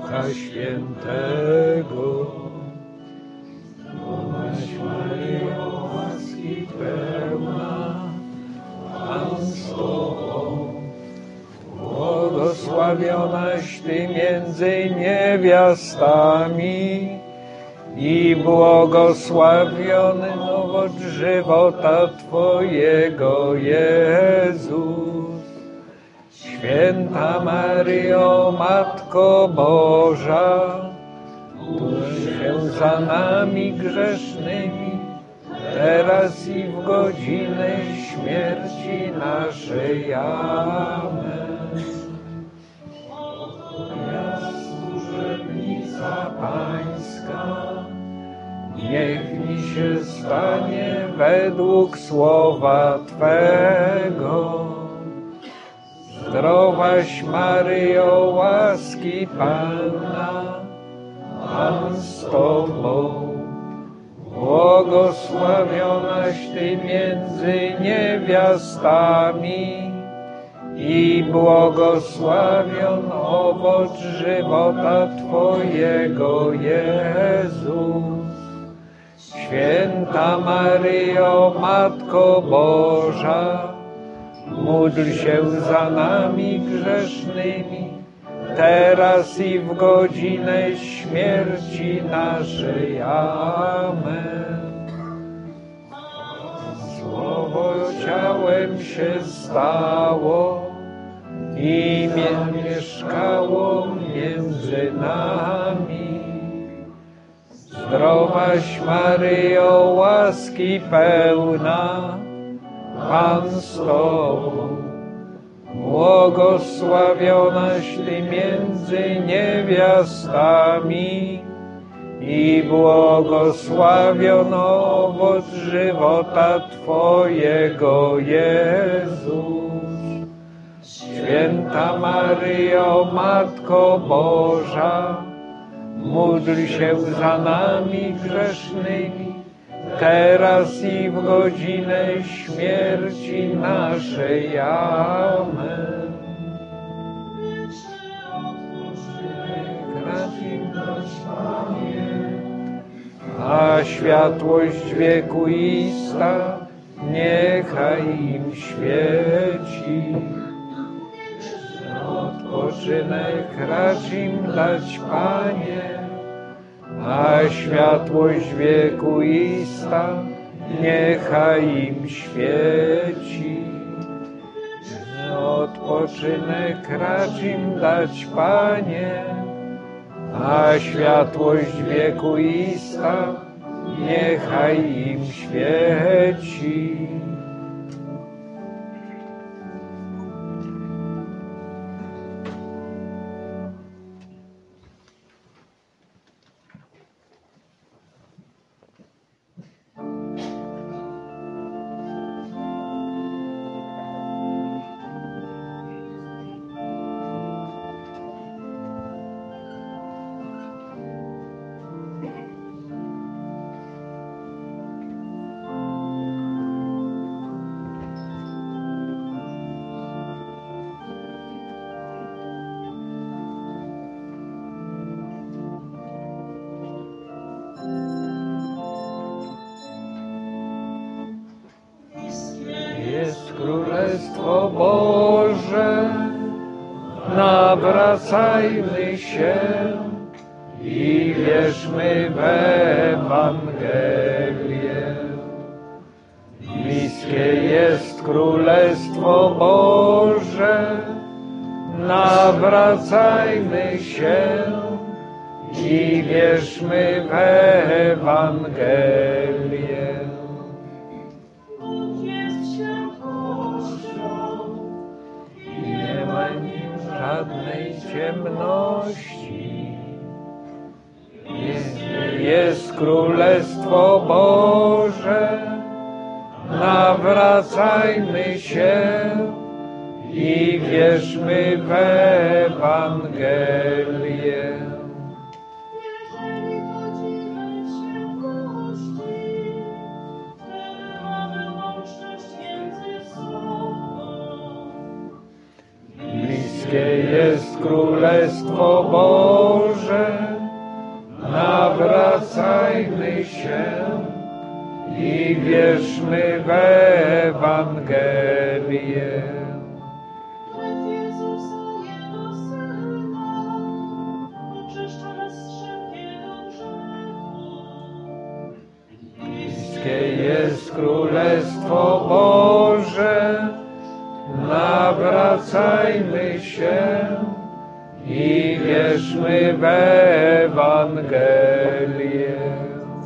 Ducha Świętego. Zdrowaś Maryjo, łaski pełna, Pan z Tobą, błogosławionaś Ty między niewiastami i błogosławiony owoc żywota Twojego, Jezus. Święta Maryjo, Matko Boża, módl się za nami grzesznymi, teraz i w godzinę śmierci naszej. Amen. Moja służebnica Pańska, niech mi się stanie według słowa Twego. Zdrowaś Maryjo, łaski pełna, Pan z Tobą, błogosławionaś Ty między niewiastami i błogosławion owoc żywota Twojego, Jezus. Święta Maryjo, Matko Boża, módl się za nami grzesznymi, teraz i w godzinę śmierci naszej. Amen. Słowo ciałem się stało i mieszkało między nami. Zdrowaś Maryjo, łaski pełna, Pan z Tobą, błogosławionaś Ty między niewiastami i błogosławion owoc żywota Twojego, Jezus. Święta Maryjo, Matko Boża, módl się za nami grzesznymi, teraz i w godzinę śmierci naszej. Amen. A światłość wiekuista niechaj im świeci. Odpoczynek racz im dać, Panie, a światłość wiekuista niechaj im świeci. Odpoczynek racz im dać, Panie, a światłość wiekuista niechaj im świeci. Jest Królestwo Boże, nawracajmy się i wierzmy w Ewangelię. Bliskie jest Królestwo Boże, nawracajmy się i wierzmy w Ewangelię. Nie ma w nim żadnej ciemności. Jest Królestwo Boże, nawracajmy się i wierzmy w Ewangelię. Bliskie jest Królestwo Boże, nawracajmy się i wierzmy w Ewangelię. Krew Jezusa, Jego Syna, oczyszcza nas z wszelkiego grzechu. Bliskie jest Królestwo Boże, nawracajmy się i wierzmy w Ewangelię.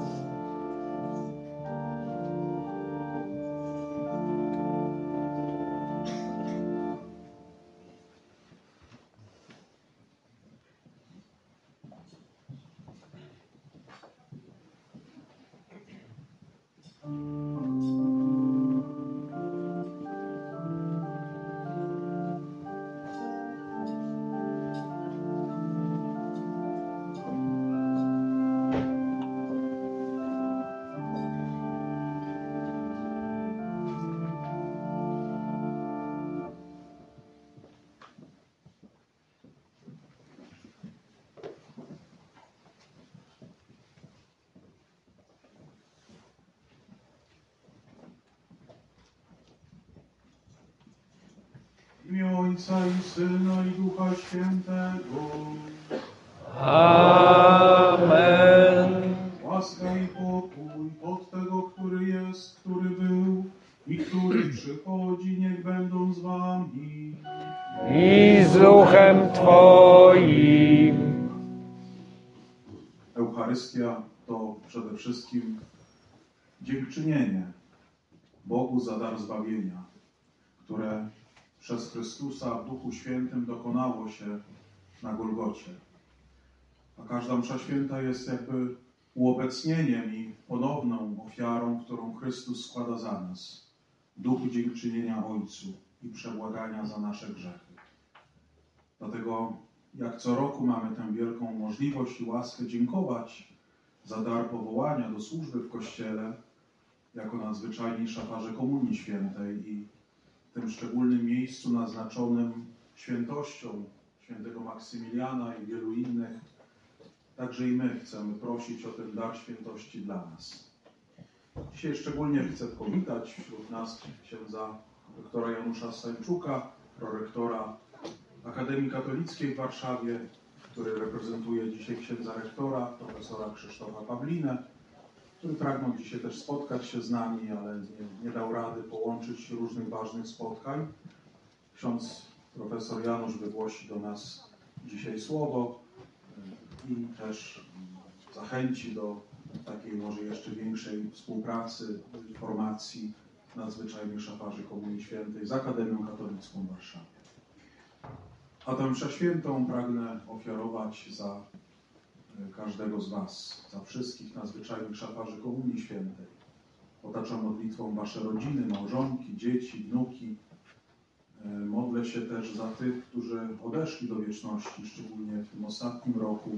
W imię Ojca i Syna i Ducha Świętego. Amen. Łaska i pokój od tego, który jest, który był i który przychodzi, niech będą z wami. I z duchem Twoim. Eucharystia to przede wszystkim dziękczynienie Bogu za dar zbawienia, które przez Chrystusa w Duchu Świętym dokonało się na Golgocie. A każda msza święta jest jakby uobecnieniem i ponowną ofiarą, którą Chrystus składa za nas, w duchu dziękczynienia Ojcu i przebłagania za nasze grzechy. Dlatego jak co roku mamy tę wielką możliwość i łaskę dziękować za dar powołania do służby w Kościele, jako nadzwyczajni szafarze Komunii Świętej i w tym szczególnym miejscu naznaczonym świętością świętego Maksymiliana i wielu innych, także i my chcemy prosić o ten dar świętości dla nas. Dzisiaj szczególnie chcę powitać wśród nas księdza doktora Janusza Stańczuka, prorektora Akademii Katolickiej w Warszawie, który reprezentuje dzisiaj księdza rektora, profesora Krzysztofa Pawlinę, który pragnął dzisiaj też spotkać się z nami, ale nie dał rady połączyć różnych ważnych spotkań. Ksiądz profesor Janusz wygłosi do nas dzisiaj słowo i też zachęci do takiej może jeszcze większej współpracy, formacji nadzwyczajnych szafarzy Komunii Świętej z Akademią Katolicką w Warszawie. A tę mszę świętą pragnę ofiarować za każdego z was, za wszystkich nadzwyczajnych szafarzy Komunii Świętej. Otaczam modlitwą wasze rodziny, małżonki, dzieci, wnuki. Modlę się też za tych, którzy odeszli do wieczności, szczególnie w tym ostatnim roku.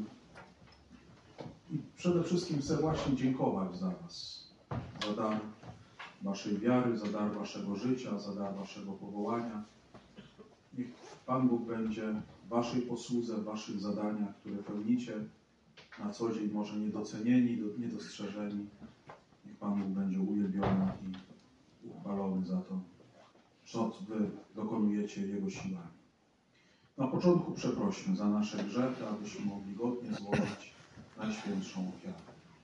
I przede wszystkim chcę właśnie dziękować za was, za dar waszej wiary, za dar waszego życia, za dar waszego powołania. Niech Pan Bóg będzie w waszej posłudze, w waszych zadaniach, które pełnicie na co dzień, może niedocenieni, niedostrzeżeni. Niech Pan Bóg będzie uwielbiony i uchwalony za to, co wy dokonujecie Jego siłami. Na początku przeprośmy za nasze grzechy, abyśmy mogli godnie złożyć najświętszą ofiarę.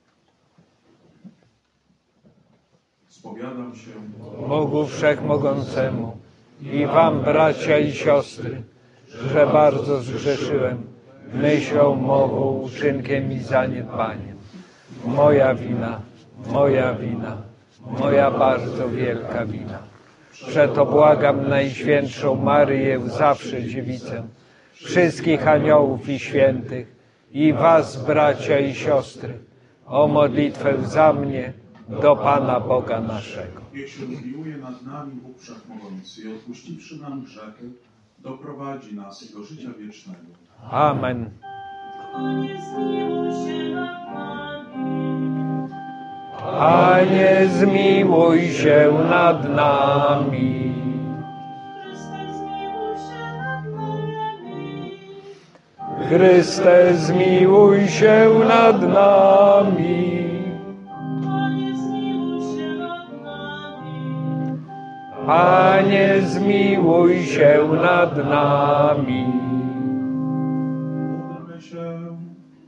Spowiadam się Bogu Wszechmogącemu i wam, bracia i siostry, że bardzo zgrzeszyłem myślą, mową, uczynkiem i zaniedbaniem. Moja wina, moja bardzo wielka wina. Przeto błagam Najświętszą Maryję, zawsze Dziewicę, wszystkich aniołów i świętych i was, bracia i siostry, o modlitwę za mnie do Pana Boga naszego. Niech się zmiłuje nad nami Bóg Wszechmogący i odpuściwszy nam grzechy, doprowadzi nas do życia wiecznego. Amen. Panie, zmiłuj się nad nami. Panie, zmiłuj się nad nami. Chryste, zmiłuj się nad nami. Chryste, zmiłuj się nad nami. Panie, zmiłuj się nad nami. Panie, zmiłuj się nad nami. Módlmy się.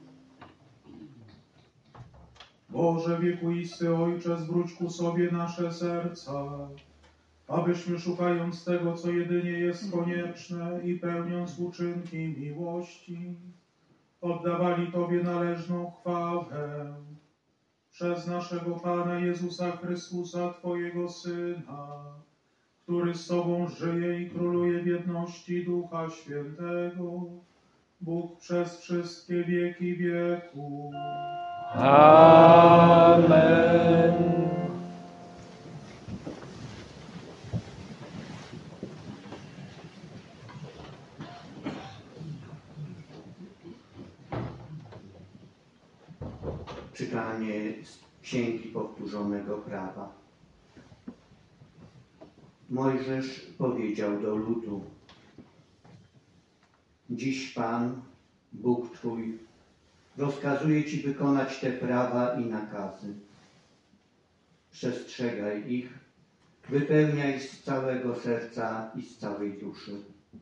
Boże wiekuisty Ojcze, zwróć ku sobie nasze serca, abyśmy szukając tego, co jedynie jest konieczne i pełniąc uczynki miłości, oddawali Tobie należną chwałę przez naszego Pana Jezusa Chrystusa, Twojego Syna, który z Tobą żyje i króluje w jedności Ducha Świętego, Bóg przez wszystkie wieki wieków. Amen. Czytanie z Księgi Powtórzonego Prawa. Mojżesz powiedział do ludu: Dziś Pan, Bóg Twój, rozkazuje Ci wykonać te prawa i nakazy. Przestrzegaj ich, wypełniaj z całego serca i z całej duszy.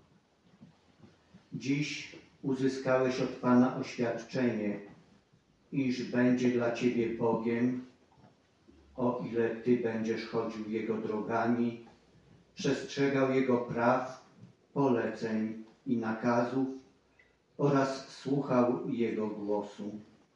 Dziś uzyskałeś od Pana oświadczenie, iż będzie dla Ciebie Bogiem, o ile Ty będziesz chodził Jego drogami, przestrzegał Jego praw, poleceń i nakazów oraz słuchał Jego głosu.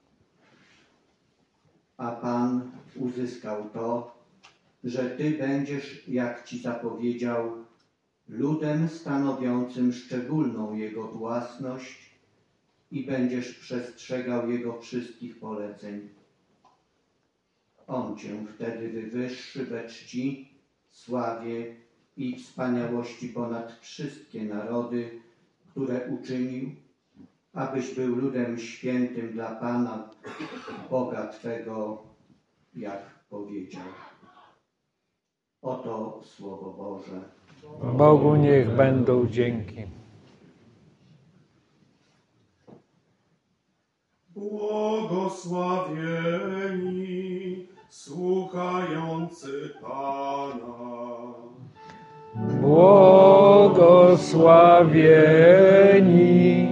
A Pan uzyskał to, że Ty będziesz, jak Ci zapowiedział, ludem stanowiącym szczególną Jego własność i będziesz przestrzegał Jego wszystkich poleceń. On Cię wtedy wywyższy we czci, sławie i wspaniałości ponad wszystkie narody, które uczynił, abyś był ludem świętym dla Pana, Boga Twego, jak powiedział. Oto Słowo Boże. Bogu niech będą dzięki. Błogosławieni słuchający Pana. Błogosławieni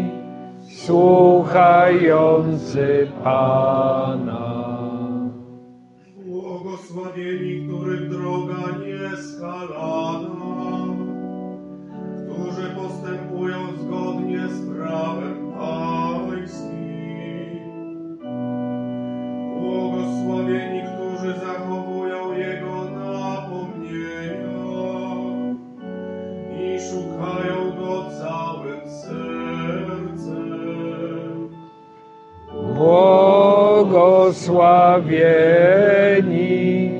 słuchający Pana. Błogosławieni, których droga nieskalana, którzy postępują zgodnie z prawem Pańskim. Błogosławieni, którzy zachowują Jego napomnienia i szukają Go całym sercem. Błogosławieni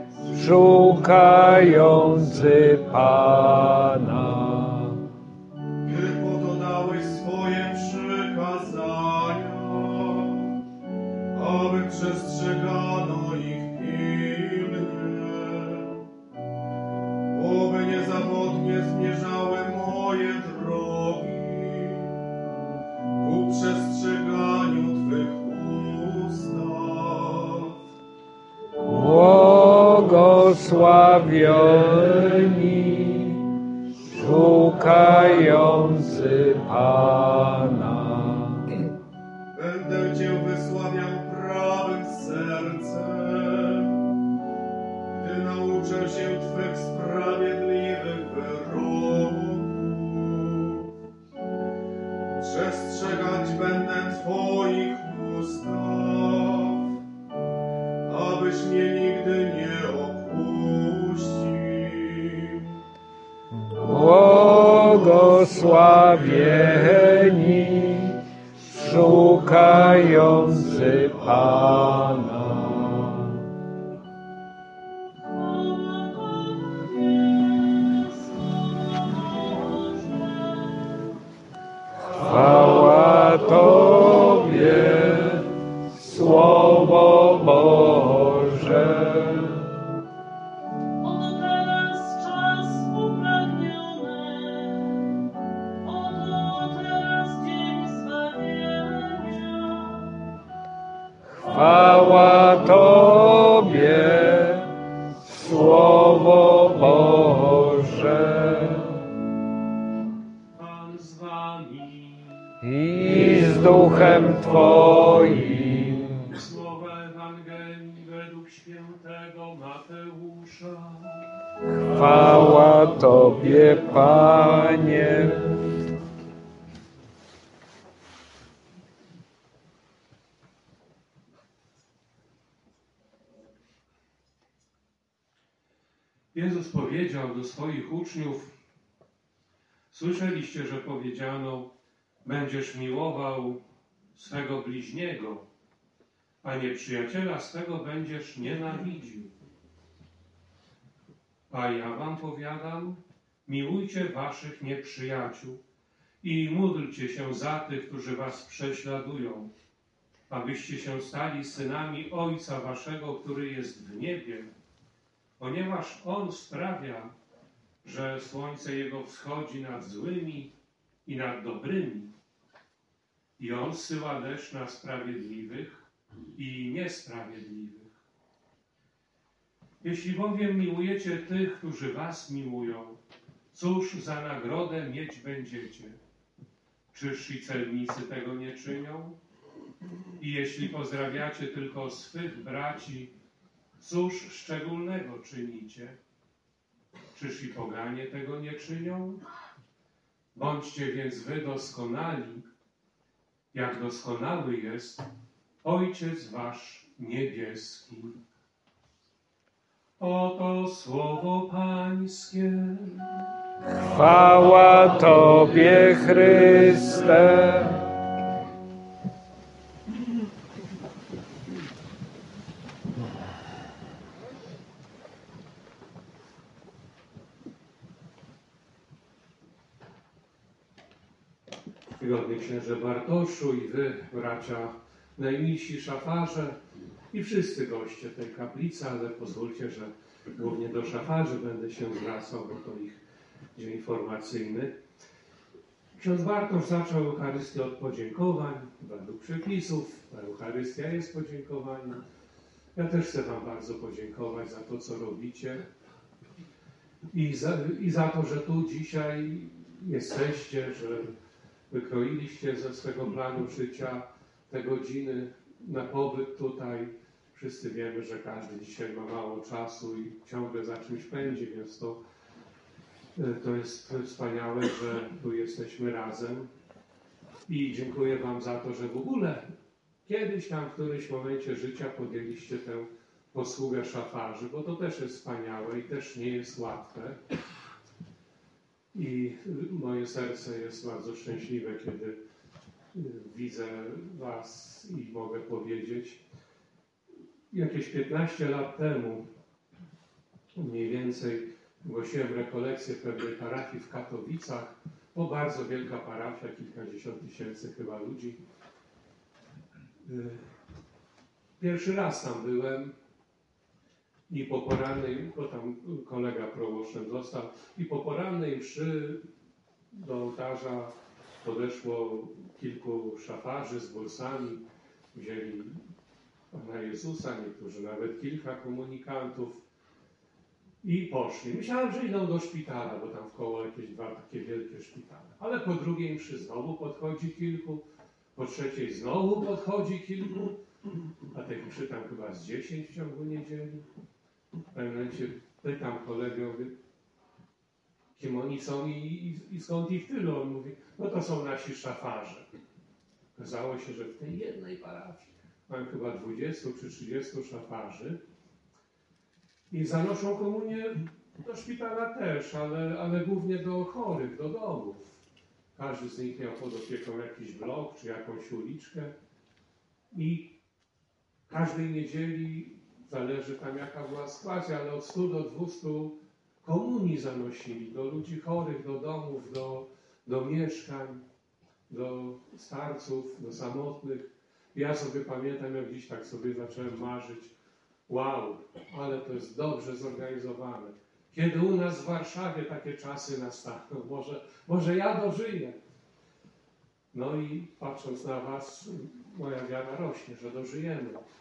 szukający Pana. Ty po to dałeś swoje przykazania, aby przestrzegano ich pilnie. Oby niezawodnie zmierzały moje drogi ku przestrzeganiu Twych ustaw. Błogosławieni szukający Pana. Będę Cię wysławiał prawym sercem, gdy nauczę się Twych sprawiedliwych wyroków. Przestrzegać będę Twoich ustaw, abyś mnie nigdy nie opuścił. Błogosławieni szukający Pana. Chwała Tobie, Słowo Boże. Oto teraz czas upragniony, oto teraz dzień zbawienia. Chwała Tobie, Słowo Boże. Pan z wami. I z duchem Twoim. Słowa Ewangelii według świętego Mateusza. Chwała Tobie, Panie. Jezus powiedział do swoich uczniów: słyszeliście, że powiedziano: będziesz miłował swego bliźniego, a nieprzyjaciela swego będziesz nienawidził. A ja wam powiadam, miłujcie waszych nieprzyjaciół i módlcie się za tych, którzy was prześladują, abyście się stali synami Ojca waszego, który jest w niebie, ponieważ On sprawia, że słońce Jego wschodzi nad złymi i nad dobrymi, i On zsyła deszcz na sprawiedliwych i niesprawiedliwych. Jeśli bowiem miłujecie tych, którzy was miłują, cóż za nagrodę mieć będziecie? Czyż i celnicy tego nie czynią? I jeśli pozdrawiacie tylko swych braci, cóż szczególnego czynicie? Czyż i poganie tego nie czynią? Bądźcie więc wy doskonali, jak doskonały jest Ojciec wasz niebieski. Oto słowo Pańskie. Chwała Tobie, Chryste. Czcigodny księże Bartoszu i wy, bracia najmilsi szafarze i wszyscy goście tej kaplicy, ale pozwólcie, że głównie do szafarzy będę się zwracał, bo to ich dzień formacyjny. Ksiądz Bartosz zaczął Eucharystię od podziękowań według przepisów. Ta Eucharystia jest podziękowaniem. Ja też chcę wam bardzo podziękować za to, co robicie i za to, że tu dzisiaj jesteście, że wykroiliście ze swego planu życia te godziny na pobyt tutaj. Wszyscy wiemy, że każdy dzisiaj ma mało czasu i ciągle za czymś pędzi, więc to jest wspaniałe, że tu jesteśmy razem. I dziękuję wam za to, że w ogóle kiedyś tam w którymś momencie życia podjęliście tę posługę szafarzy, bo to też jest wspaniałe i też nie jest łatwe. I moje serce jest bardzo szczęśliwe, kiedy widzę was i mogę powiedzieć. Jakieś 15 lat temu mniej więcej głosiłem rekolekcję w pewnej parafii w Katowicach. To bardzo wielka parafia, kilkadziesiąt tysięcy chyba ludzi. Pierwszy raz tam byłem i po porannej, bo tam kolega proboszczem został, i po porannej mszy do ołtarza podeszło kilku szafarzy z bursami, wzięli Pana Jezusa, niektórzy nawet kilka komunikantów i poszli. Myślałem, że idą do szpitala, bo tam wkoło jakieś dwa takie wielkie szpitale. Ale po drugiej mszy znowu podchodzi kilku, po trzeciej znowu podchodzi kilku, a tych mszy tam chyba z 10 w ciągu niedzieli. W pewnym momencie pytam kolegę, mówię, kim oni są i skąd ich tylu? On mówi, no to są nasi szafarze. Okazało się, że w tej jednej parafii mam chyba 20 czy 30 szafarzy i zanoszą komunię do szpitala też, ale głównie do chorych, do domów. Każdy z nich miał pod opieką jakiś blok czy jakąś uliczkę i każdej niedzieli, zależy tam jaka była sytuacja, ale od 100 do 200 komunii zanosili do ludzi chorych, do domów, do mieszkań, do starców, do samotnych. Ja sobie pamiętam, jak dziś tak sobie zacząłem marzyć, wow, ale to jest dobrze zorganizowane. Kiedy u nas w Warszawie takie czasy nastaną, może ja dożyję. No i patrząc na was, moja wiara rośnie, że dożyjemy.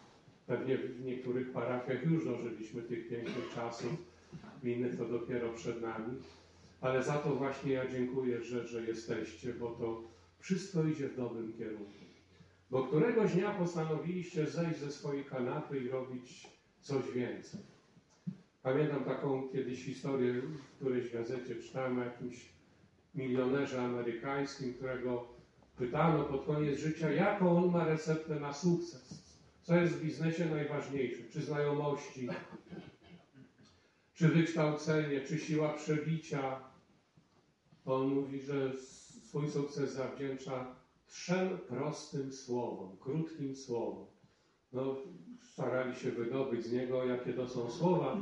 Pewnie w niektórych parafiach już dożyliśmy tych pięknych czasów, w innych to dopiero przed nami. Ale za to właśnie ja dziękuję, że jesteście, bo to wszystko idzie w dobrym kierunku. Bo któregoś dnia postanowiliście zejść ze swojej kanapy i robić coś więcej. Pamiętam taką kiedyś historię, w którejś gazecie czytałem o jakimś milionerze amerykańskim, którego pytano pod koniec życia, jaką on ma receptę na sukces. Co jest w biznesie najważniejsze? Czy znajomości, czy wykształcenie, czy siła przebicia? On mówi, że swój sukces zawdzięcza 3 prostym słowom, krótkim słowom. No, starali się wydobyć z niego, jakie to są słowa.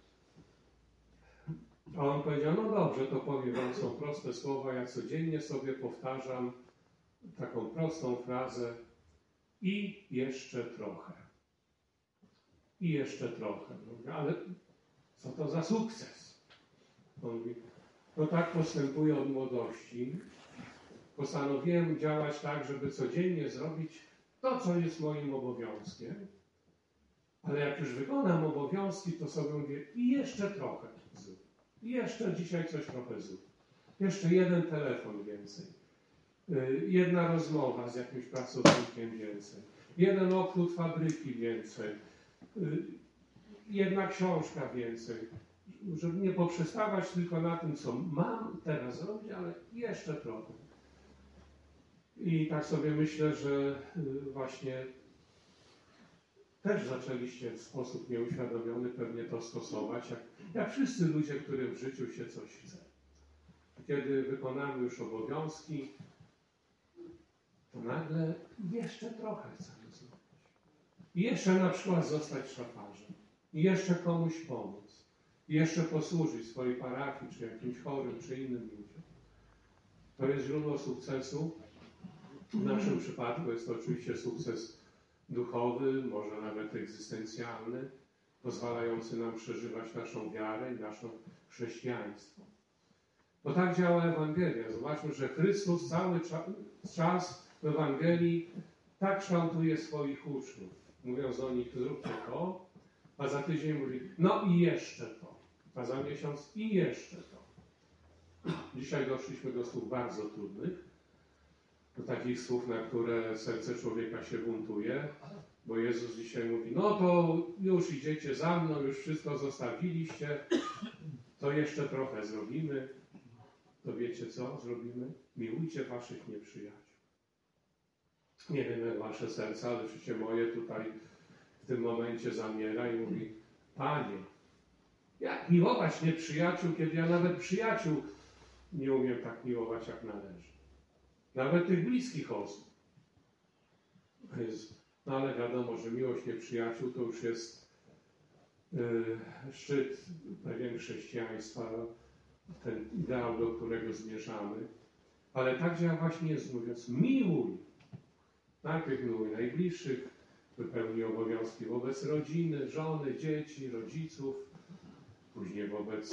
A on powiedział, no dobrze, to powiem wam, są proste słowa, ja codziennie sobie powtarzam taką prostą frazę i jeszcze trochę. I jeszcze trochę. Mówię, ale co to za sukces? On mówi, no tak postępuję od młodości. Postanowiłem działać tak, żeby codziennie zrobić to, co jest moim obowiązkiem. Ale jak już wykonam obowiązki, to sobie mówię i jeszcze trochę zrób. I jeszcze dzisiaj coś trochę zrób. Jeszcze jeden telefon więcej. Jedna rozmowa z jakimś pracownikiem więcej. Jeden obchód fabryki więcej. Jedna książka więcej. Żeby nie poprzestawać tylko na tym, co mam teraz zrobić, ale jeszcze trochę. I tak sobie myślę, że właśnie też zaczęliście w sposób nieuświadomiony pewnie to stosować, jak wszyscy ludzie, którym w życiu się coś chce. Kiedy wykonamy już obowiązki, to nagle jeszcze trochę chcemy zrobić. I jeszcze na przykład zostać szlafarzem. I jeszcze komuś pomóc. I jeszcze posłużyć swojej parafii, czy jakimś chorym, czy innym ludziom. To jest źródło sukcesu. W naszym przypadku jest to oczywiście sukces duchowy, może nawet egzystencjalny, pozwalający nam przeżywać naszą wiarę i nasze chrześcijaństwo. Bo tak działa Ewangelia. Zobaczmy, że Chrystus cały czas w Ewangelii tak kształtuje swoich uczniów, mówiąc do nich, zróbcie to, a za tydzień mówi, no i jeszcze to, a za miesiąc i jeszcze to. Dzisiaj doszliśmy do słów bardzo trudnych, do takich słów, na które serce człowieka się buntuje, bo Jezus dzisiaj mówi, no to już idziecie za mną, już wszystko zostawiliście, to jeszcze trochę zrobimy. To wiecie co zrobimy? Miłujcie waszych nieprzyjaciół. Nie wiem jak wasze serca, ale przecież moje tutaj w tym momencie zamiera i mówi, Panie, jak miłować nieprzyjaciół, kiedy ja nawet przyjaciół nie umiem tak miłować jak należy. Nawet tych bliskich osób. No ale wiadomo, że miłość nieprzyjaciół to już jest szczyt pewien chrześcijaństwa, ten ideał, do którego zmierzamy. Ale tak działa właśnie Jezus, mówiąc, miłuj. Najpierw miłuj najbliższych, wypełnij obowiązki wobec rodziny, żony, dzieci, rodziców, później wobec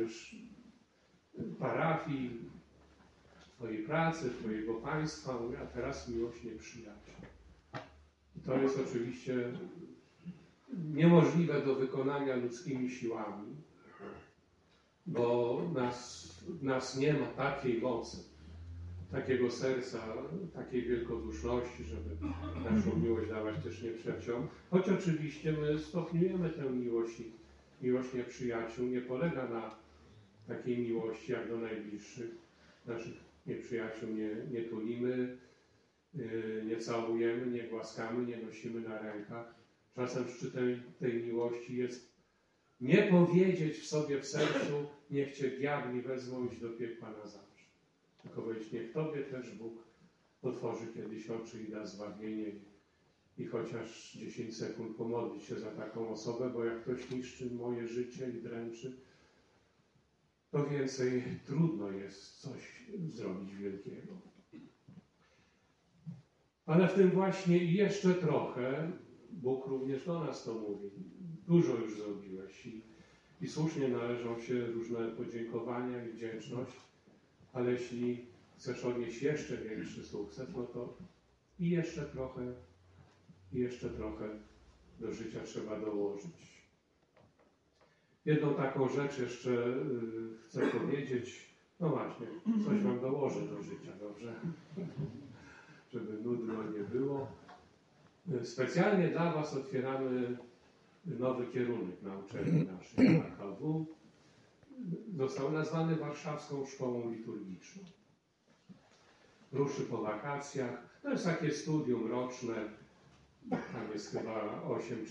parafii, twojej pracy, twojego państwa, a teraz miłość nieprzyjaciół. To jest oczywiście niemożliwe do wykonania ludzkimi siłami, bo nas nie ma takiej mocy, takiego serca, takiej wielkoduszności, żeby naszą miłość dawać też nieprzyjaciołom. Choć oczywiście my stopniujemy tę miłość i miłość nieprzyjaciół nie polega na takiej miłości jak do najbliższych. Naszych nieprzyjaciół nie tulimy, nie całujemy, nie głaskamy, nie nosimy na rękach. Czasem szczytem tej miłości jest nie powiedzieć w sobie w sercu, niech cię diabli wezmą iść do piekła na zawsze. Tylko powiedzieć, niech tobie też Bóg otworzy kiedyś oczy i da zbawienie i chociaż 10 sekund pomodlić się za taką osobę, bo jak ktoś niszczy moje życie i dręczy, to więcej trudno jest coś zrobić wielkiego. Ale w tym właśnie i jeszcze trochę Bóg również do nas to mówi. Dużo już zrobiłeś i słusznie należą się różne podziękowania i wdzięczność, ale jeśli chcesz odnieść jeszcze większy sukces, no to i jeszcze trochę, do życia trzeba dołożyć. Jedną taką rzecz jeszcze chcę powiedzieć. No właśnie, coś wam dołożę do życia, dobrze? Żeby nudno nie było. Specjalnie dla was otwieramy nowy kierunek na uczelni naszej AKW. Został nazwany Warszawską Szkołą Liturgiczną. Ruszy po wakacjach. To jest takie studium roczne. Tam jest chyba 8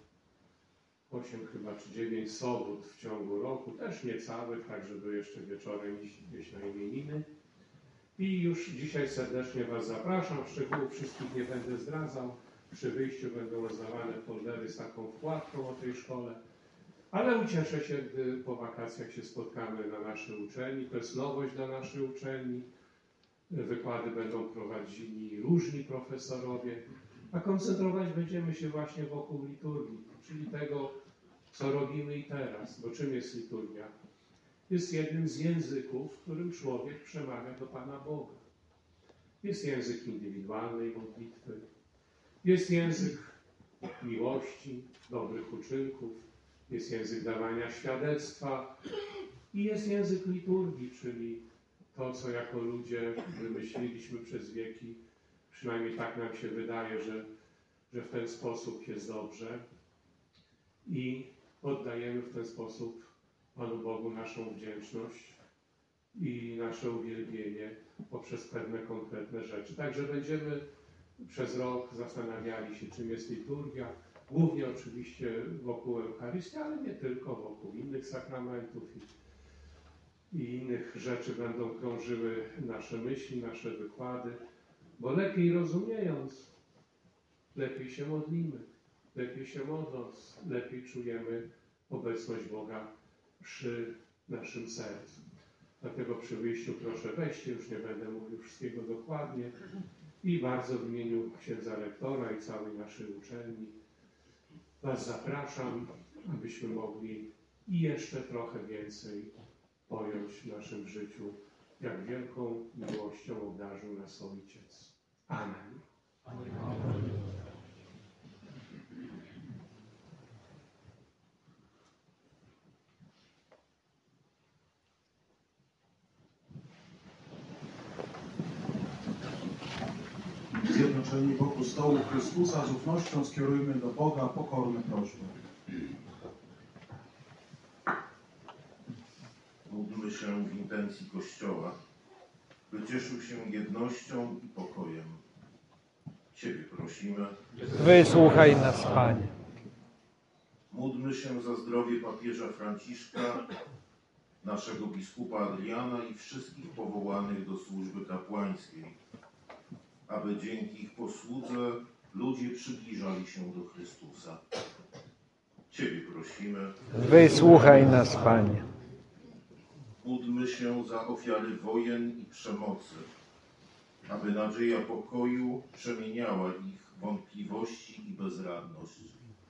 czy 9 sobót w ciągu roku. Też niecałych, tak żeby jeszcze wieczorem iść gdzieś na imieniny. I już dzisiaj serdecznie was zapraszam. Szczegółów wszystkich nie będę zdradzał. Przy wyjściu będą rozdawane foldery z taką wkładką o tej szkole. Ale ucieszę się, gdy po wakacjach się spotkamy na naszej uczelni. To jest nowość dla naszej uczelni. Wykłady będą prowadzili różni profesorowie, a koncentrować będziemy się właśnie wokół liturgii, czyli tego, co robimy i teraz. Bo czym jest liturgia? Jest jednym z języków, w którym człowiek przemawia do Pana Boga. Jest język indywidualnej modlitwy, jest język miłości, dobrych uczynków, jest język dawania świadectwa i jest język liturgii, czyli to, co jako ludzie wymyśliliśmy przez wieki, przynajmniej tak nam się wydaje, że w ten sposób jest dobrze i oddajemy w ten sposób Panu Bogu naszą wdzięczność i nasze uwielbienie poprzez pewne konkretne rzeczy. Także będziemy przez rok zastanawiali się, czym jest liturgia, głównie oczywiście wokół Eucharystii, ale nie tylko, wokół innych sakramentów i innych rzeczy będą krążyły nasze myśli, nasze wykłady, bo lepiej rozumiejąc, lepiej się modlimy, lepiej się modląc, lepiej czujemy obecność Boga przy naszym sercu. Dlatego przy wyjściu proszę weźcie, już nie będę mówił wszystkiego dokładnie i bardzo w imieniu księdza rektora i całej naszej uczelni was zapraszam, abyśmy mogli i jeszcze trochę więcej pojąć w naszym życiu, jak wielką miłością obdarzył nas Ojciec. Amen. Zjednoczeni wokół stołu Chrystusa z ufnością skierujmy do Boga pokorne prośby. Módlmy się w intencji Kościoła, by cieszył się jednością i pokojem. Ciebie prosimy. Wysłuchaj nas, Panie. Módlmy się za zdrowie papieża Franciszka, naszego biskupa Adriana i wszystkich powołanych do służby kapłańskiej, aby dzięki ich posłudze ludzie przybliżali się do Chrystusa. Ciebie prosimy. Wysłuchaj nas, Panie. Módlmy się za ofiary wojen i przemocy, aby nadzieja pokoju przemieniała ich wątpliwości i bezradność.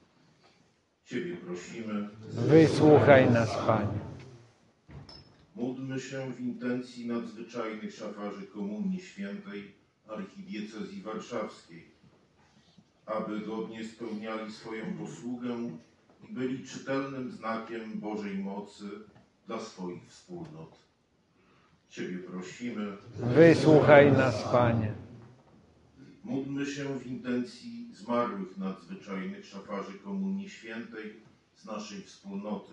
Ciebie prosimy. Wysłuchaj nas, Panie. Módlmy się w intencji nadzwyczajnych szafarzy Komunii Świętej Archidiecezji Warszawskiej, aby godnie spełniali swoją posługę i byli czytelnym znakiem Bożej mocy dla swoich wspólnot. Ciebie prosimy. Wysłuchaj nas, Panie. Módlmy się w intencji zmarłych nadzwyczajnych szafarzy Komunii Świętej z naszej wspólnoty,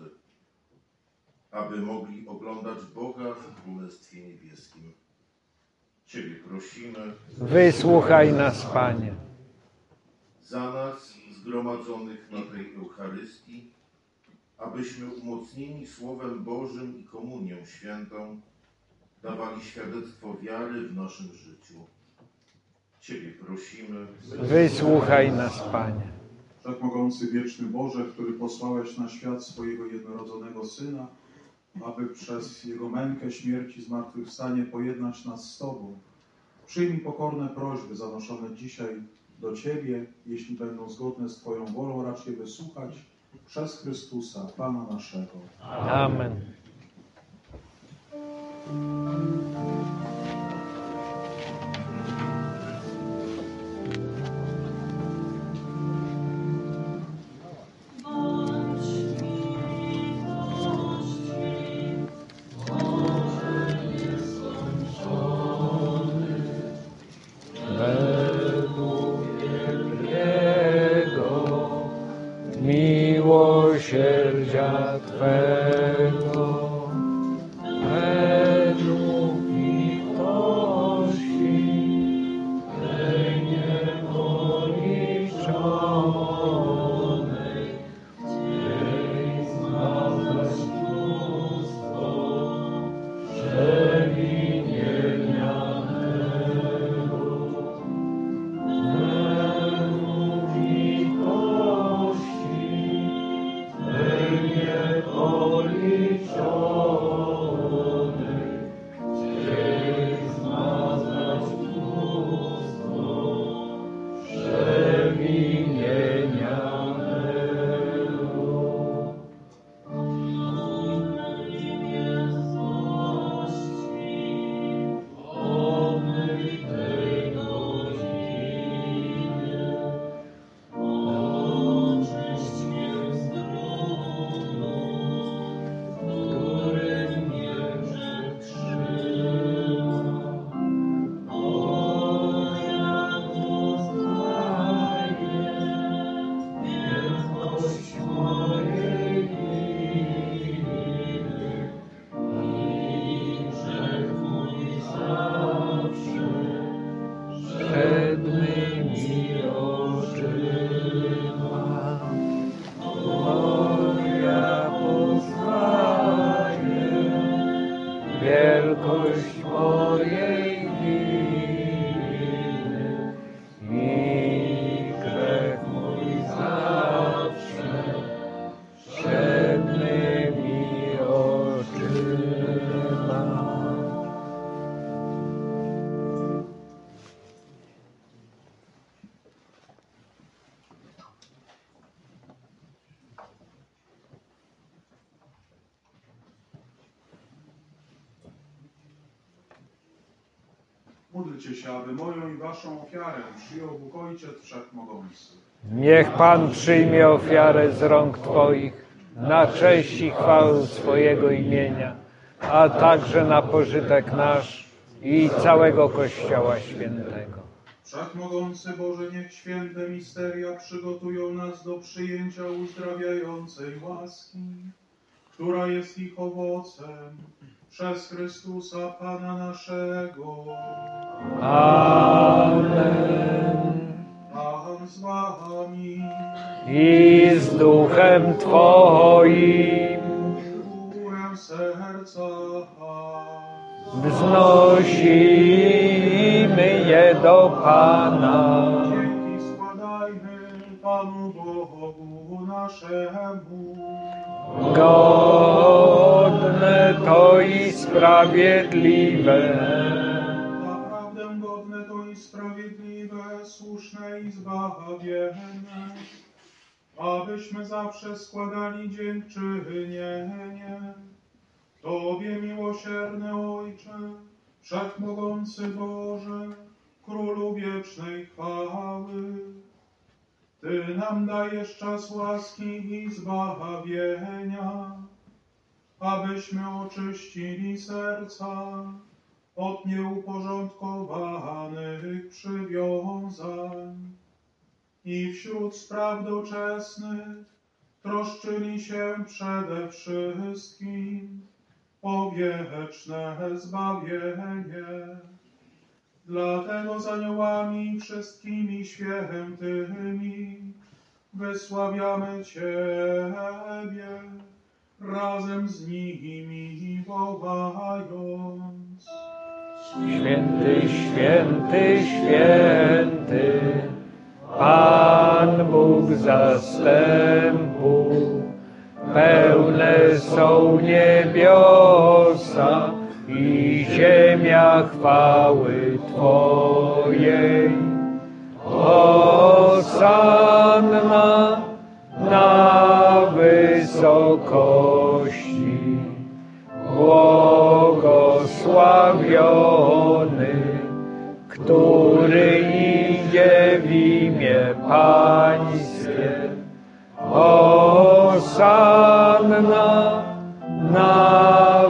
aby mogli oglądać Boga w Królestwie Niebieskim. Ciebie prosimy. Wysłuchaj nas, Panie. Za nas zgromadzonych na tej Eucharystii, abyśmy umocnieni Słowem Bożym i Komunią Świętą dawali świadectwo wiary w naszym życiu. Ciebie prosimy. Wysłuchaj nas, Panie. Wszechmogący wieczny Boże, który posłałeś na świat swojego jednorodzonego Syna, aby przez Jego mękę, śmierć i zmartwychwstanie pojednać nas z Tobą. Przyjmij pokorne prośby zanoszone dzisiaj do Ciebie, jeśli będą zgodne z Twoją wolą, racz je wysłuchać przez Chrystusa, Pana naszego. Amen. miłosierdzia Twego, według litości Twej niepoliczonej, Cień zmazać mnóstwo przewinienia mego. Według litości Twej niepoliczonej, Cień zmazać mnóstwo przewinienia mego. Omyj tej godzinie, oczyść mnie z trudu, w którym mnie przetrzyma. O, jak uznaję wielkość mojej winy i grzech mój zawsze przed mymi oczyma. Moja poznaje wielkość mojej winy i grzech mój zawsze przed mymi oczyma. Módlcie się, aby moją i waszą ofiarę przyjął Bóg Ojciec Wszechmogący. Niech Pan przyjmie ofiarę z rąk Twoich na cześć i chwałę swojego imienia, a także na pożytek nasz i całego Kościoła Świętego. Wszechmogący Boże, niech święte misteria przygotują nas do przyjęcia uzdrawiającej łaski, która jest ich owocem, przez Chrystusa Pana naszego. Amen. Pan z wami. I z duchem Twoim Górę serca. wznosimy je do Pana. Dzięki składajmy Panu Bogu naszemu. Godne to i sprawiedliwe, Naprawdę godne to i sprawiedliwe, słuszne i zbawienne, abyśmy zawsze składali dziękczynienie Tobie, miłosierny Ojcze, Wszechmogący Boże, Królu wiecznej chwały. Ty nam dajesz czas łaski i zbawienia, abyśmy oczyścili serca od nieuporządkowanych przywiązań i wśród spraw doczesnych troszczyli się przede wszystkim o wieczne zbawienie. Dlatego z aniołami i wszystkimi świętymi wysławiamy Ciebie, razem z nimi wołając. Święty, święty, święty, Pan Bóg zastępów, pełne są niebiosa i ziemia chwały Twojej. Hosanna na wysokości, błogosławiony, który idzie w imię Pańskie. Hosanna na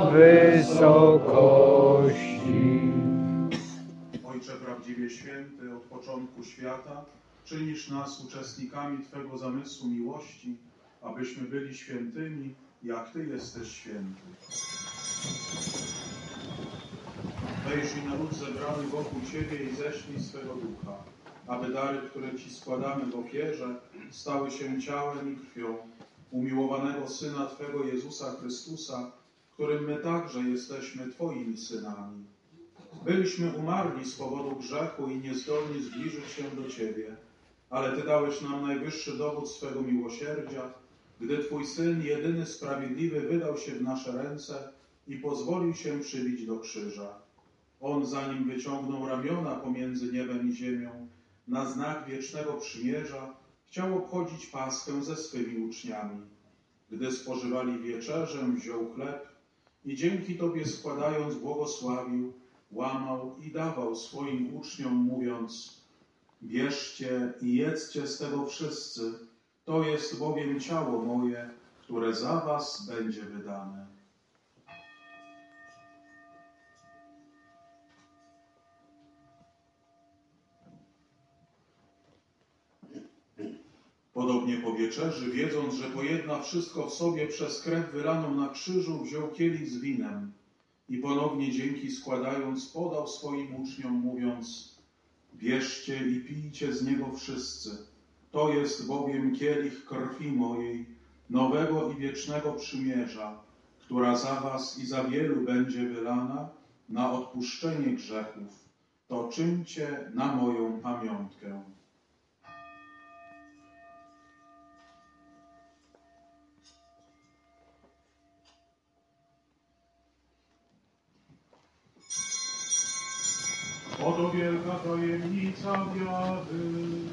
wysokości. Ojcze prawdziwie święty, od początku świata czynisz nas uczestnikami Twego zamysłu miłości abyśmy byli świętymi, jak Ty jesteś święty. Wejrzyj na lud zebrany wokół Ciebie i ześlij swego Ducha, aby dary, które Ci składamy w ofierze, stały się ciałem i krwią umiłowanego Syna Twego Jezusa Chrystusa, którym my także jesteśmy Twoimi synami. Byliśmy umarli z powodu grzechu i niezdolni zbliżyć się do Ciebie, ale Ty dałeś nam najwyższy dowód swego miłosierdzia, gdy Twój Syn, jedyny sprawiedliwy, wydał się w nasze ręce i pozwolił się przybić do krzyża. On, zanim wyciągnął ramiona pomiędzy niebem i ziemią, na znak wiecznego przymierza, chciał obchodzić Paschę ze swymi uczniami. Gdy spożywali wieczerzę, wziął chleb i dzięki Tobie składając błogosławił, łamał i dawał swoim uczniom, mówiąc: bierzcie i jedzcie z tego wszyscy, to jest bowiem ciało moje, które za was będzie wydane. Podobnie po wieczerzy, wiedząc, że pojedna wszystko w sobie przez krew wylaną na krzyżu, wziął kielich z winem i ponownie dzięki składając, podał swoim uczniom, mówiąc: bierzcie i pijcie z niego wszyscy, to jest bowiem kielich krwi mojej, nowego i wiecznego przymierza, która za was i za wielu będzie wylana na odpuszczenie grzechów. To czyńcie na moją pamiątkę. Oto wielka tajemnica wiary.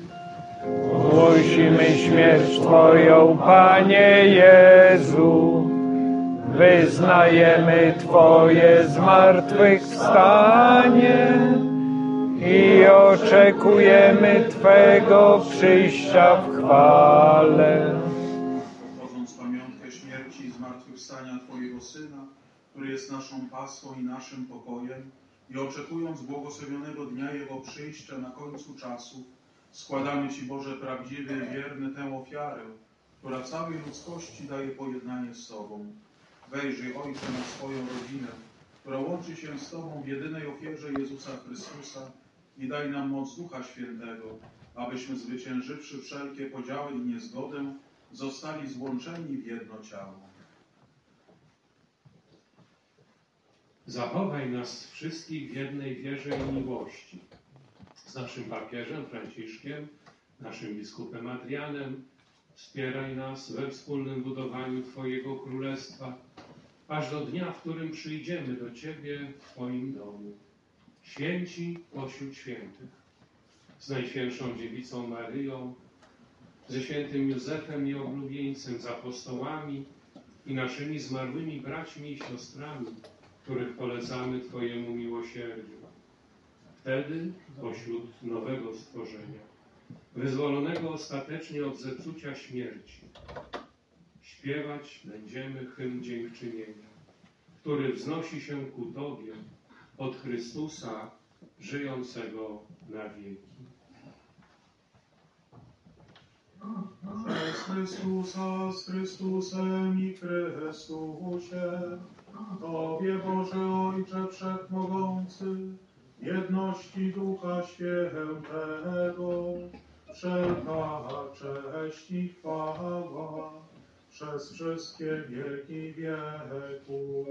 Głosimy śmierć Twoją, Panie Jezu. Wyznajemy Twoje zmartwychwstanie i oczekujemy Twego przyjścia w chwale. Obchodząc pamiątkę śmierci i zmartwychwstania Twojego Syna, który jest naszą pasją i naszym pokojem, i oczekując błogosławionego dnia Jego przyjścia na końcu czasów, składamy Ci, Boże, prawdziwy i wierny tę ofiarę, która całej ludzkości daje pojednanie z Tobą. Wejrzyj, Ojcze, na swoją rodzinę, która łączy się z Tobą w jedynej ofierze Jezusa Chrystusa i daj nam moc Ducha Świętego, abyśmy zwyciężywszy wszelkie podziały i niezgodę, zostali złączeni w jedno ciało. Zachowaj nas wszystkich w jednej wierze i miłości. Z naszym papieżem Franciszkiem, naszym biskupem Adrianem, wspieraj nas we wspólnym budowaniu Twojego Królestwa, aż do dnia, w którym przyjdziemy do Ciebie w Twoim domu. Święci pośród świętych, z Najświętszą Dziewicą Maryją, ze świętym Józefem i oblubieńcem, z apostołami i naszymi zmarłymi braćmi i siostrami, których polecamy Twojemu miłosierdziu. Wtedy, pośród nowego stworzenia, wyzwolonego ostatecznie od zepsucia śmierci, śpiewać będziemy hymn dziękczynienia, który wznosi się ku Tobie od Chrystusa żyjącego na wieki. Przez Chrystusa, z Chrystusem i Chrystusie, Tobie, Boże Ojcze Wszechmogący, jedności Ducha Świętego, wszelka cześć i chwała przez wszystkie wieki wieków.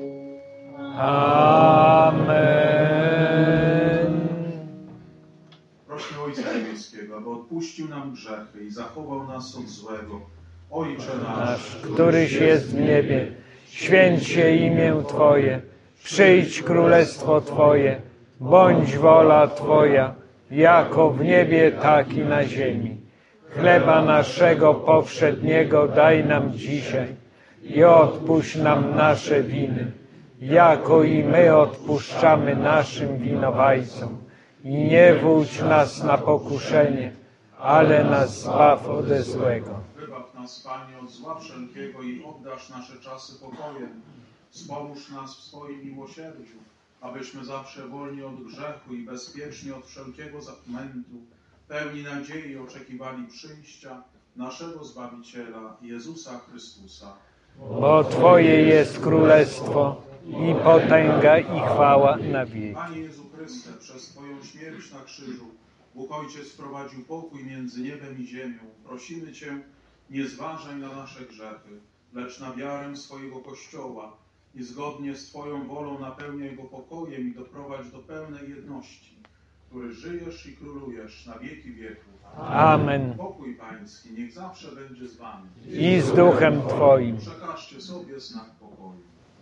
Amen. Prośmy Ojca Niebieskiego, aby odpuścił nam grzechy i zachował nas od złego. Ojcze nasz, Któryś jest w niebie, święć się imię Twoje, przyjdź królestwo Twoje, bądź wola Twoja, jako w niebie, tak i na ziemi. Chleba naszego powszedniego daj nam dzisiaj i odpuść nam nasze winy, jako i my odpuszczamy naszym winowajcom. I nie wódź nas na pokuszenie, ale nas zbaw ode złego. wybaw nas, Panie, od zła wszelkiego i oddasz nasze czasy pokojem. Wspomóż nas w swoim miłosierdziu, abyśmy zawsze wolni od grzechu i bezpieczni od wszelkiego zamętu, pełni nadziei oczekiwali przyjścia naszego Zbawiciela, Jezusa Chrystusa. Bo Twoje jest królestwo i potęga i chwała na wieki. Panie Jezu Chryste, przez Twoją śmierć na krzyżu Bóg Ojciec wprowadził pokój między niebem i ziemią. Prosimy Cię, nie zważaj na nasze grzechy, lecz na wiarę swojego Kościoła i zgodnie z Twoją wolą napełniaj go pokojem i doprowadź do pełnej jedności, który żyjesz i królujesz na wieki wieków. Amen. Pokój Pański niech zawsze będzie z Wami. I z duchem Twoim. Przekażcie sobie znak pokoju.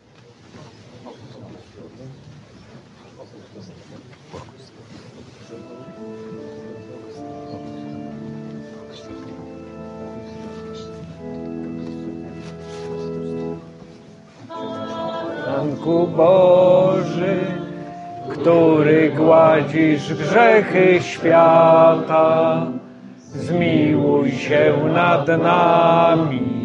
Baranku Boży, który gładzisz grzechy świata, zmiłuj się nad nami.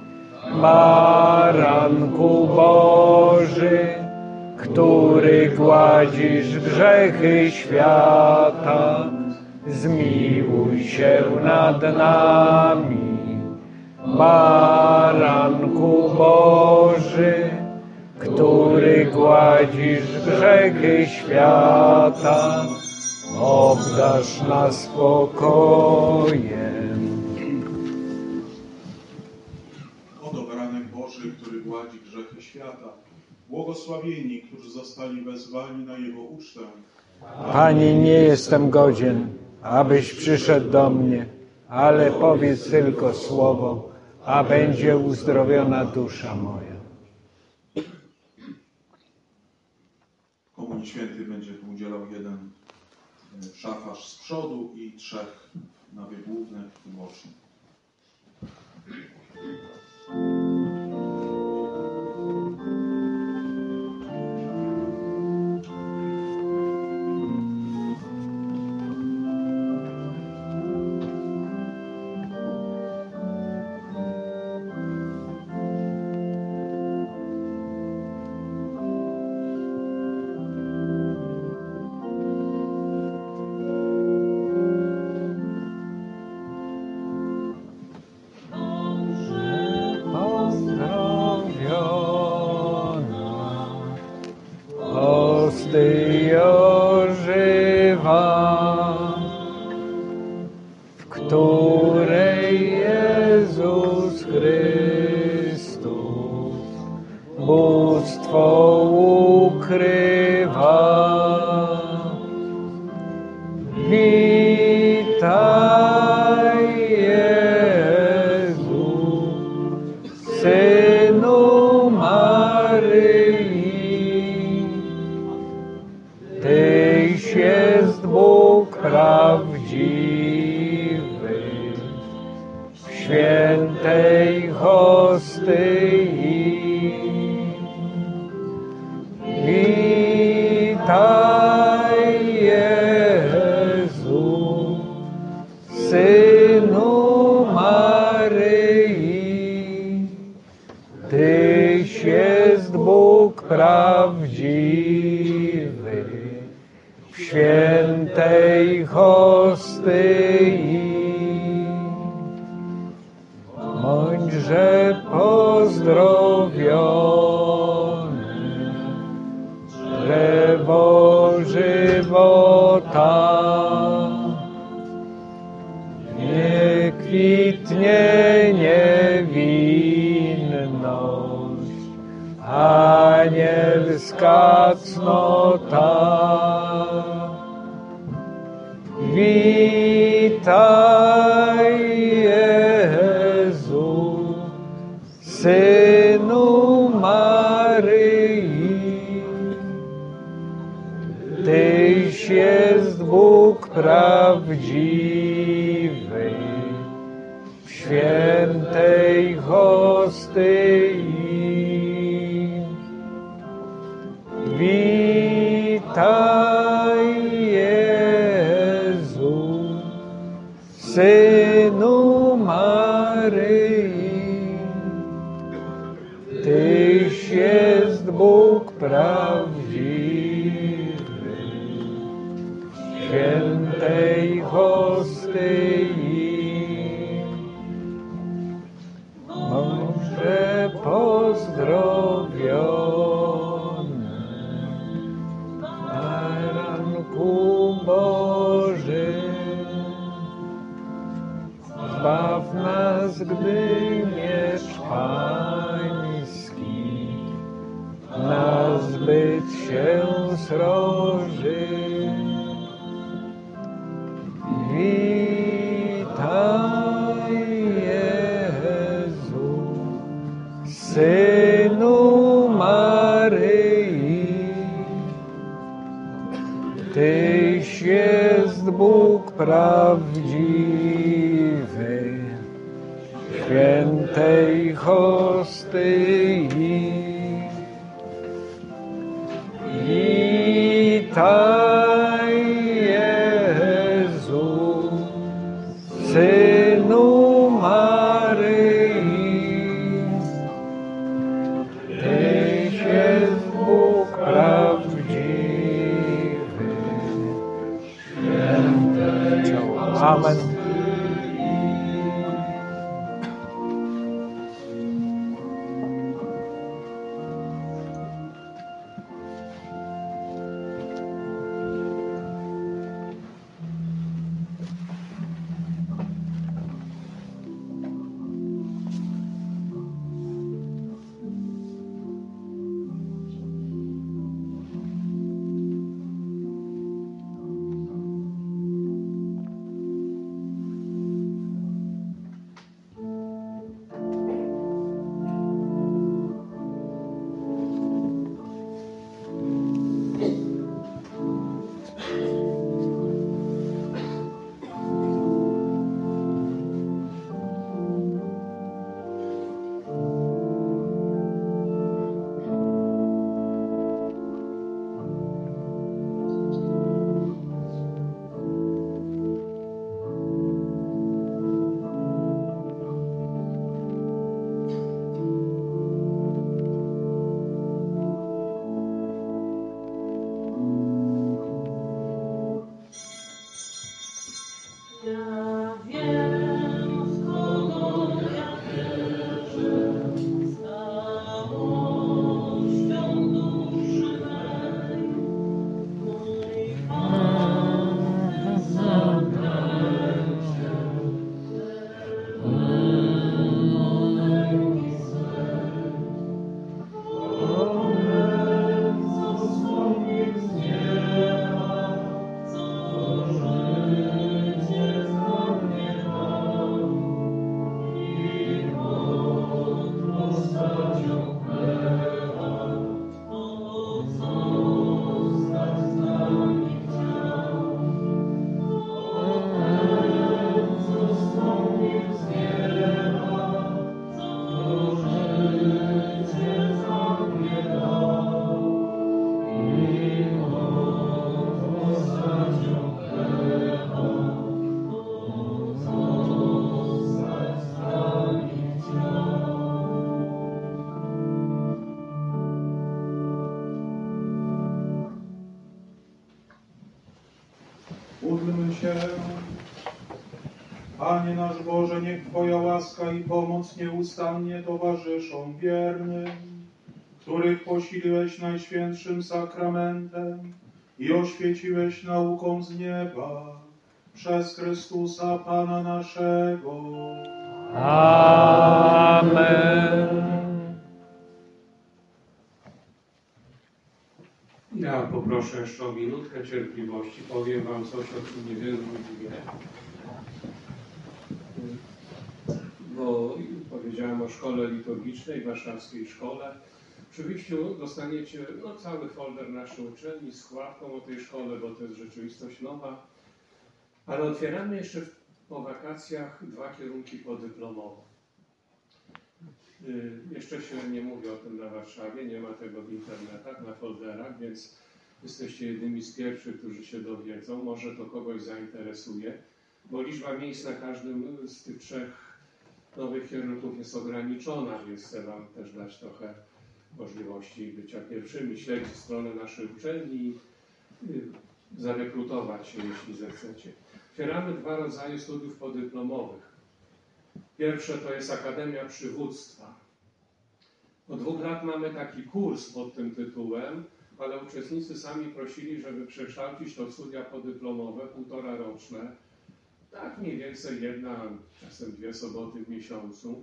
Baranku Boży, który gładzisz grzechy świata, zmiłuj się nad nami. Baranku Boży, który gładzisz grzechy świata, obdarz nas spokojem. Oto baranek Boży, który gładzi grzechy świata. Błogosławieni, którzy zostali wezwani na Jego ucztę. Panie, nie jestem godzien, abyś przyszedł do mnie, ale powiedz tylko słowo, a będzie uzdrowiona dusza moja. Komunii Świętej będzie tu udzielał jeden szafarz z przodu i 3 nawie głównych i bocznych. Ty ożywa, w której Jezus Chrystus bóstwo ukrywa. Witaj, Jezu, Synu Maryi. Tyś jest Bóg prawdziwy, w świętej hostyi. Witaj, Jezu, Synu Maryi. Tyś jest Bóg prawdziwy, w świętej hostyi. Bądźże pozdrowiony, drzewo żywota. Nie kwitnie niewinność, anielska cnota. Witaj, Jezu, Synu Maryi. Tyś jest Bóg prawdziwy, w świętej hostyi. Witaj, Jezu, Synu Maryi. Tyś jest Bóg prawdziwy, w świętej hostyi. zbaw nas, gdy miecz pański na zbyt się sroży. Witaj, Jezu, Synu Maryi, Tyś jest Bóg prawdziwy, świętej hostyi. Witaj, Jezu, Synu Maryi, Tyś jest Bóg prawdziwy, świętej ciało. Amen. Ja wiem, w kogo ja wierzę, z całością duszy mej. Mój Pan w zakręcie, pełnej swej. One, co zstąpił z nieba, co życie za mnie dał, i pod postacią chleba, to zostać z nami chciał. One, co zstąpił z nieba, co życie za mnie dał, i pod postacią chleba, to zostać z nami chciał. Módlmy się. Panie nasz Boże, niech Twoja łaska i pomoc nieustannie towarzyszą wiernym, których posiliłeś najświętszym sakramentem i oświeciłeś nauką z nieba przez Chrystusa Pana naszego. Amen. Ja poproszę jeszcze o minutkę cierpliwości. Powiem wam coś, o czym niewielu ludzi wie. Bo powiedziałem o szkole liturgicznej, warszawskiej szkole. Przy wyjściu dostaniecie cały folder naszej uczelni z składką o tej szkole, bo to jest rzeczywistość nowa. Ale otwieramy jeszcze po wakacjach 2 kierunki podyplomowe. Jeszcze się nie mówi o tym na Warszawie, nie ma tego w internetach, na folderach, więc jesteście jednymi z pierwszych, którzy się dowiedzą. Może to kogoś zainteresuje, bo liczba miejsc na każdym z tych 3 nowych kierunków jest ograniczona, więc chcę wam też dać trochę możliwości bycia pierwszymi, śledzić stronę naszej uczelni i zarekrutować się, jeśli zechcecie. Otwieramy 2 rodzaje studiów podyplomowych. Pierwsze to jest Akademia Przywództwa. Od 2 lat mamy taki kurs pod tym tytułem, ale uczestnicy sami prosili, żeby przekształcić to w studia podyplomowe, 1,5-roczne, tak mniej więcej jedna, czasem 2 soboty w miesiącu.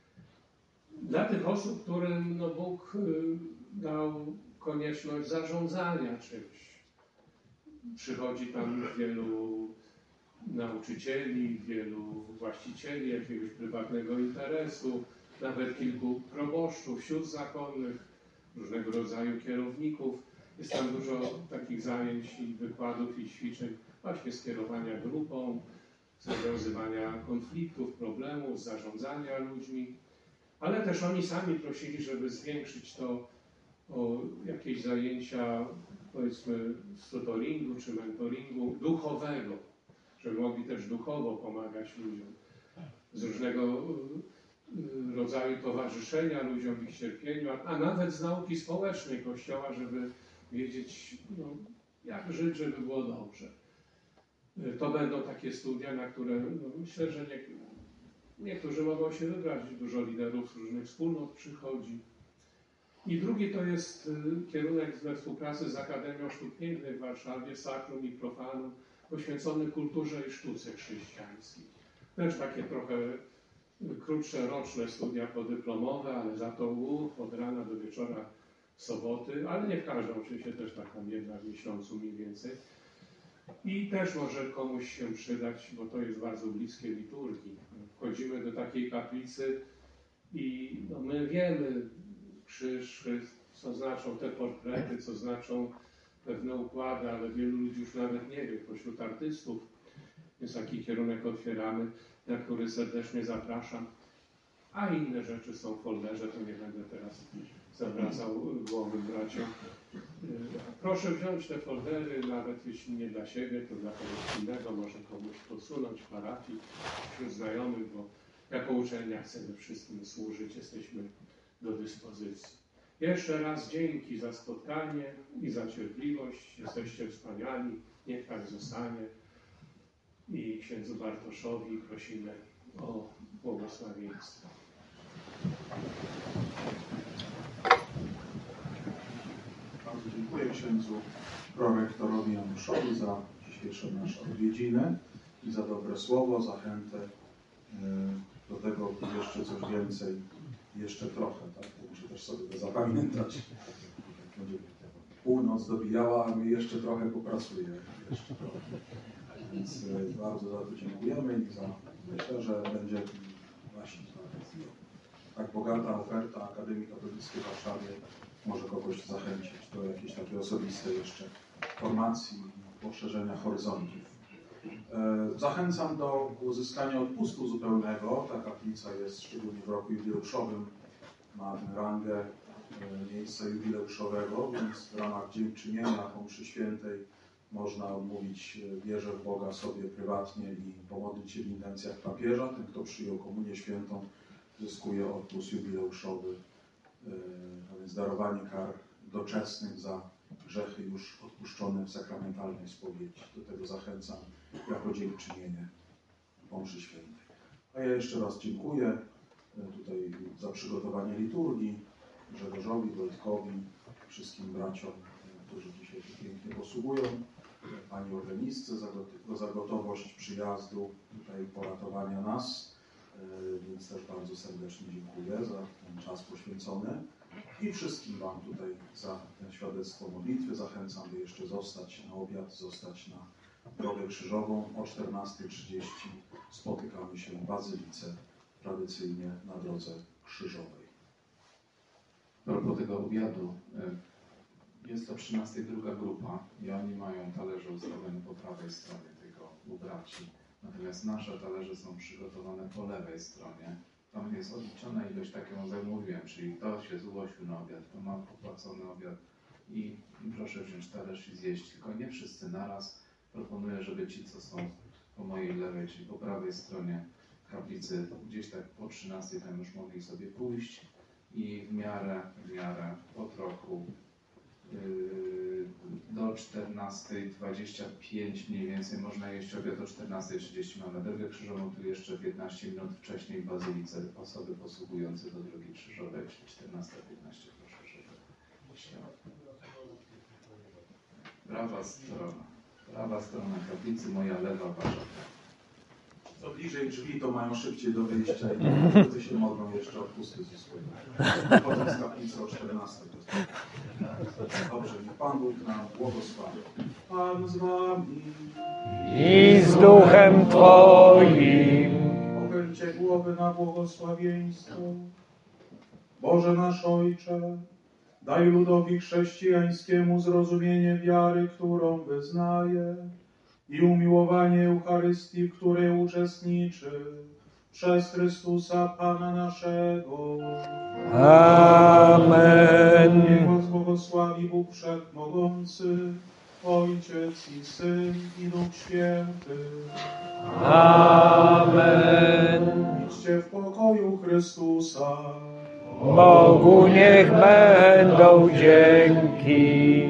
Dla tych osób, którym Bóg dał konieczność zarządzania czymś. Przychodzi tam wielu nauczycieli, wielu właścicieli jakiegoś prywatnego interesu, nawet kilku proboszczów, sióstr zakonnych, różnego rodzaju kierowników. Jest tam dużo takich zajęć i wykładów i ćwiczeń właśnie skierowania grupą, rozwiązywania konfliktów, problemów, zarządzania ludźmi. Ale też oni sami prosili, żeby zwiększyć to o jakieś zajęcia, powiedzmy, z tutoringu czy mentoringu duchowego, żeby mogli też duchowo pomagać ludziom. Z różnego rodzaju towarzyszenia ludziom w ich cierpieniu, a nawet z nauki społecznej Kościoła, żeby wiedzieć, jak żyć, żeby było dobrze. To będą takie studia, na które myślę, że niektórzy mogą się wybrać. Dużo liderów z różnych wspólnot przychodzi. I drugi to jest kierunek we współpracy z Akademią Sztuk Pięknych w Warszawie, Sacrum i Profanum, poświęcony kulturze i sztuce chrześcijańskiej. Też takie trochę krótsze, roczne studia podyplomowe, ale za to od rana do wieczora w soboty, ale nie w każdą, oczywiście też tak tam jedna w miesiącu mniej więcej. I też może komuś się przydać, bo to jest bardzo bliskie liturgii. Wchodzimy do takiej kaplicy i my wiemy, krzyż, co znaczą te portrety, co znaczą pewne układy, ale wielu ludzi już nawet nie wie, pośród artystów. Więc taki kierunek otwieramy, na który serdecznie zapraszam. A inne rzeczy są w folderze, to nie będę teraz zawracał głowy braciom. Proszę wziąć te foldery, nawet jeśli nie dla siebie, to dla kogoś innego, może komuś posunąć w parafii, wśród znajomych, bo jako uczelnia chcemy wszystkim służyć, jesteśmy do dyspozycji. Jeszcze raz dzięki za spotkanie i za cierpliwość. Jesteście wspaniali, niech tak zostanie. I księdzu Bartoszowi prosimy o błogosławieństwo. Bardzo dziękuję księdzu prorektorowi Januszowi za dzisiejsze nasze odwiedziny i za dobre słowo, zachętę do tego, by jeszcze coś więcej, jeszcze trochę, tak? To muszę też sobie to zapamiętać. Jak będzie północ dobijała, a my jeszcze trochę popracuję. Jeszcze trochę. Więc bardzo za to dziękujemy i myślę, że będzie właśnie tak bogata oferta Akademii Katolickiej w Warszawie może kogoś zachęcić do jakiejś takiej osobistej jeszcze formacji, poszerzenia horyzontów. Zachęcam do uzyskania odpustu zupełnego. Ta kaplica jest szczególnie w roku jubileuszowym, ma rangę miejsca jubileuszowego, więc w ramach dziękczynienia po mszy świętej można odmówić wierze w Boga sobie prywatnie i pomodlić się w intencjach papieża. Ten, kto przyjął komunię świętą, zyskuje odpust jubileuszowy, a więc darowanie kar doczesnych za grzechy już odpuszczone w sakramentalnej spowiedzi. Do tego zachęcam jako dziękczynienie po mszy świętej. A ja jeszcze raz dziękuję tutaj za przygotowanie liturgii, Grzegorzowi, Wojtkowi, wszystkim braciom, którzy dzisiaj tu pięknie posługują, pani organistce za gotowość przyjazdu tutaj poratowania nas, więc też bardzo serdecznie dziękuję za ten czas poświęcony i wszystkim wam tutaj za ten świadectwo modlitwy. Zachęcam, by jeszcze zostać na obiad, zostać na drogę krzyżową. O 14:30 spotykamy się w Bazylice, tradycyjnie na drodze krzyżowej. A propos tego obiadu, jest to 13 druga grupa i oni mają talerze ustawione po prawej stronie tego u braci. Natomiast nasze talerze są przygotowane po lewej stronie. Tam jest odliczona ilość, tak ją zamówiłem, czyli kto się zgłosił na obiad, to ma popłacony obiad i proszę wziąć talerz i zjeść. Tylko nie wszyscy naraz. Proponuję, żeby ci, co są po mojej lewej, czyli po prawej stronie kaplicy, gdzieś tak po 13 tam już mogli sobie pójść i w miarę po trochu do 14:25 mniej więcej można jeść obiad. O 14:30 mamy drogę krzyżową, tu jeszcze 15 minut wcześniej w Bazylice osoby posługujące do drogi krzyżowej, czyli 14:15 proszę, żeby się... Prawa strona kaplicy, moja lewa, wasza. Co bliżej drzwi, to mają szybciej do wyjścia i wszyscy się modlą jeszcze odpusty zyskują. Potem z kaplicy o 14. Dobrze, niech Pan Bóg nam błogosławi. Pan z wami. I z duchem Twoim. Pochylcie głowy na błogosławieństwo. Boże nasz Ojcze, daj ludowi chrześcijańskiemu zrozumienie wiary, którą wyznaje, i umiłowanie Eucharystii, w której uczestniczy, przez Chrystusa Pana naszego. Amen. Niech was błogosławi Bóg Wszechmogący, Ojciec i Syn i Duch Święty. Amen. Idźcie w pokoju Chrystusa. Bogu niech będą dzięki.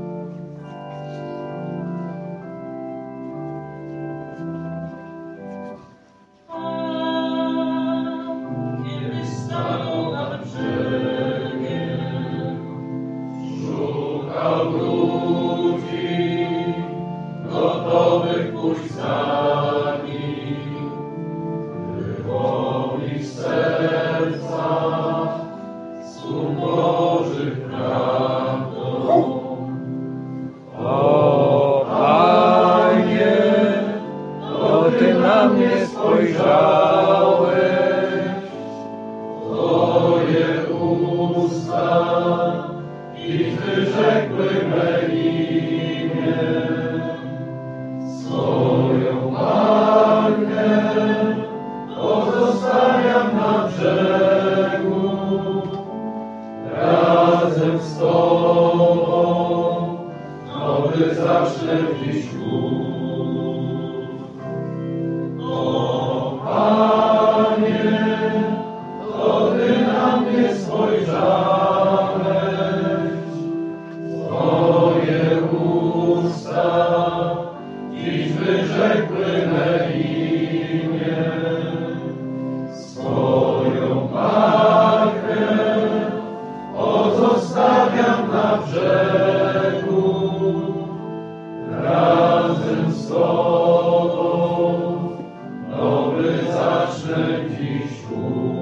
O Panie, to Ty na mnie spojrzałeś, Twoje usta i wyrzekły me imię, swoją markę pozostawiam na brzegu, razem z Tobą nowy zacznę dziś kurs. O Panie, to Ty na mnie spojrzałeś, Twoje usta dziś wyrzekły me imię, swoją markę pozostawiam na brzegu, razem z Tobą nowy zacznę dziś kurs.